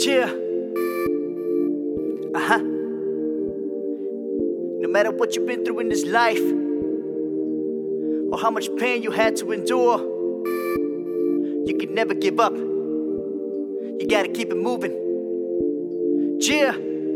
Yeah. No matter what you've been through in this life, or how much pain you had to endure, you can never give up. You gotta keep it moving. Yeah.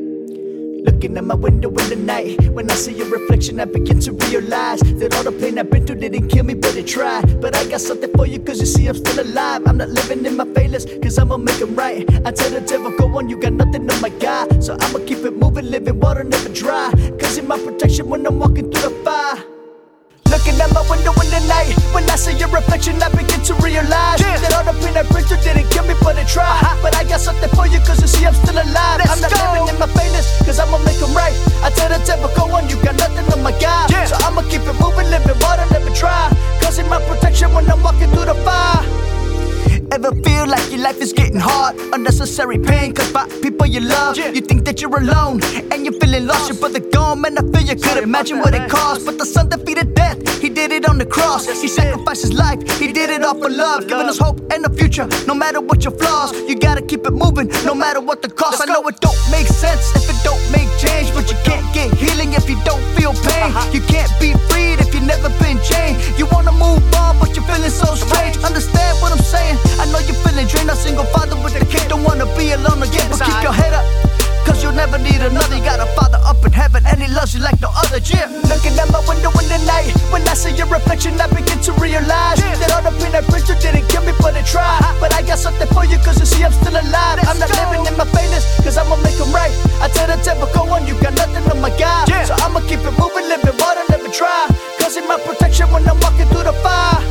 Looking at my window in the night, when I see your reflection, I begin to realize that all the pain I've been through didn't kill me, but it tried. But I got something for you, cause you see I'm still alive. I'm not living in my failures, cause I'ma make them right. I tell the devil, go on, you got nothing on my God. So I'ma keep it moving, living water never dry, cause in my protection when I'm walking through the fire. Looking at my window in the night, when I see your reflection, I begin to realize that all the pain I've been through didn't kill me, but it tried. But I got something for you, cause you see I'm still alive. I'm not living in my failures, cause I'ma make them right. I tell the devil, go on, you got nothing on my God. So I'ma keep it moving, living water never dry, cause in my protection when I'm walking through the fire. Ever feel like your life is getting hard? Unnecessary pain caused by people you love. You think that you're alone and you're feeling lost. Your brother gone, man, I feel you could imagine what it cost. But the son defeated death, he did it on the cross. He sacrificed his life, he did it all for love, giving us hope and a future, no matter what your flaws. You gotta keep it moving, no matter what the cost. I know it don't make sense if it don't make change, but you can't get healing if you don't feel pain. You can't be freed if you've never been chained. You wanna move on, but you're feeling so strange. Understand what I'm saying? I know you're feeling drained, a single father with a kid, don't wanna be alone again. But keep your head up, cause you'll never need another. You got a father up in heaven and he loves you like no other. Yeah. Looking at my window in the night, when I see your reflection, I begin to realize that all the pain I been through didn't kill me, but it tried. But I got something for you, cause you see I'm still alive. I'm not living in my failures, cause I'ma make them right. I tell the devil, go on, you got nothing on my God. So I'ma keep it moving, living water never dry, cause in my protection when I'm walking through the fire.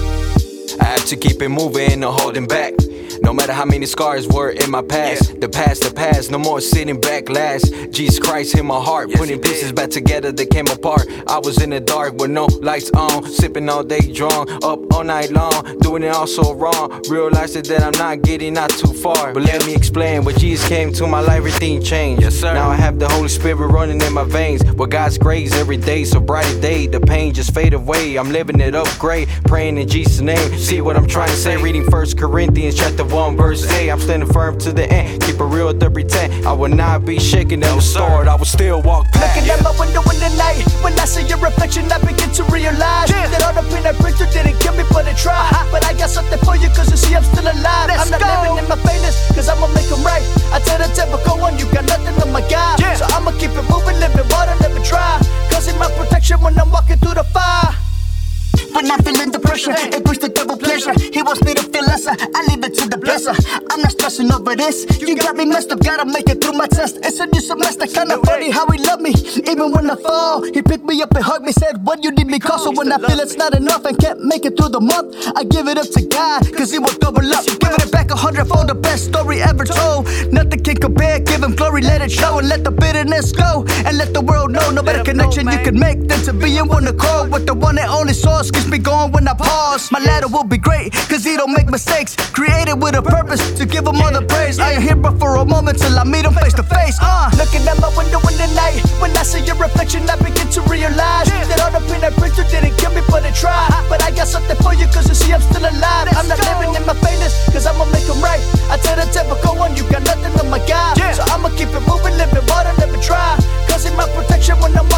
I have to keep it moving, no holding back. No matter how many scars were in my past, the past, no more sitting back last. Jesus Christ in my heart, putting pieces back together that came apart. I was in the dark with no lights on, sipping all day drunk, up all night long, doing it all so wrong. Realized that I'm not getting not too far. But let me explain, when Jesus came to my life, everything changed. Yes, sir. Now I have the Holy Spirit running in my veins, with God's grace every day, so brighter day. The pain just fade away, I'm living it up great, praying in Jesus' name. See what I'm trying to say, reading 1 Corinthians chapter 1 verse 8. I'm standing firm to the end, keep it real to pretend. I will not be shaken and restored, I will still walk past. Looking at my window in the night, when I see your reflection, I begin to realize that all the pain I been through didn't kill me, but it tried. But I got something for you, cause you see I'm still alive. I'm not living in my failures, cause I'ma make them right. I tell the devil, go on, you got nothing on my God. So I'ma keep it moving, living water never dry, cause in my protection when I'm walking through the fire. When I'm feeling the pressure, it brings the devil pleasure. He wants me to feel lesser, I leave it to the blesser. I'm not stressing over this, you got me messed up, gotta make it through my test. It's a new semester, kinda funny how he loved me, even when I fall. He picked me up and hugged me, said, what you need me call. So when I feel it's not enough and can't make it through the month, I give it up to God, cause he will double up. Giving it back 100-fold, the best story ever told. Nothing can compare, give him glory, let it show. And let the bitterness go, and let the world know. No better connection you can make than to be in one accord with the one and only source. Keeps me going when I pause. My ladder will be great, cause he don't make mistakes. Created with a purpose, to give him all the praise. I ain't here but for a moment till I meet him face to face. Looking at my window in the night, when I see your reflection, I begin to realize that all the pain I been through didn't kill me, but it tried. But I got something for you, cause you see I'm still alive. I'm not living in my failures, cause I'ma make them right. I tell the devil, go on, you got nothing on my God. So I'ma keep it moving, living water never dry, cause in my protection when I'm